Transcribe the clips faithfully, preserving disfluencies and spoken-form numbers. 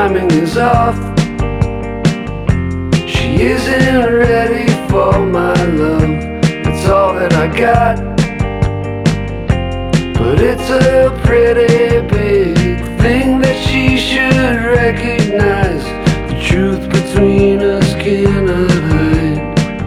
timing is off. She isn't ready for my love. It's all that I got, but it's a pretty big thing that she should recognize. The truth between us cannot hide.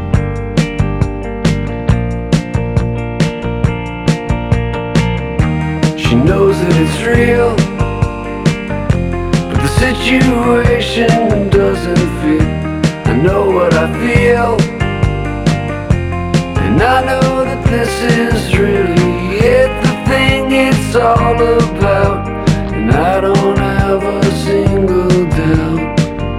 She knows that it's real, but the situation doesn't fit. I know what I feel, and I know that this is really it, the thing it's all about, and I don't have a single doubt.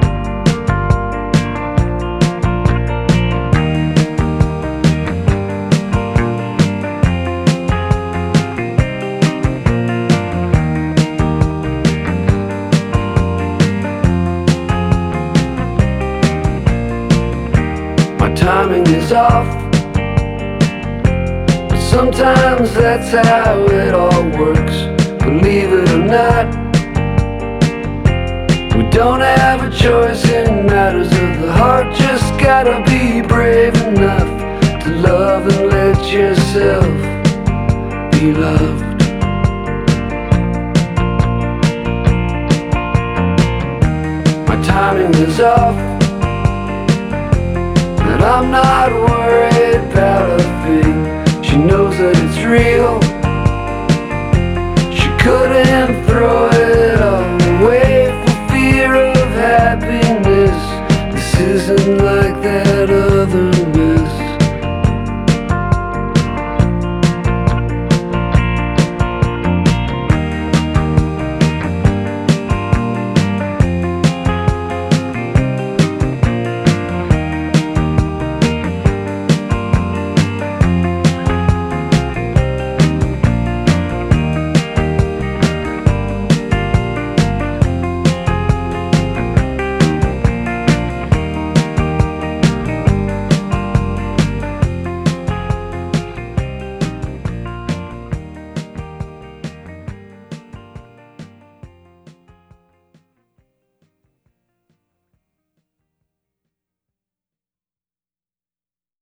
My timing is off, but sometimes that's how it all works. Believe it or not, we don't have a choice in matters of the heart. Just gotta be brave enough to love and let yourself be loved. My timing is off, but I'm not worried about a thing. She knows that it's real,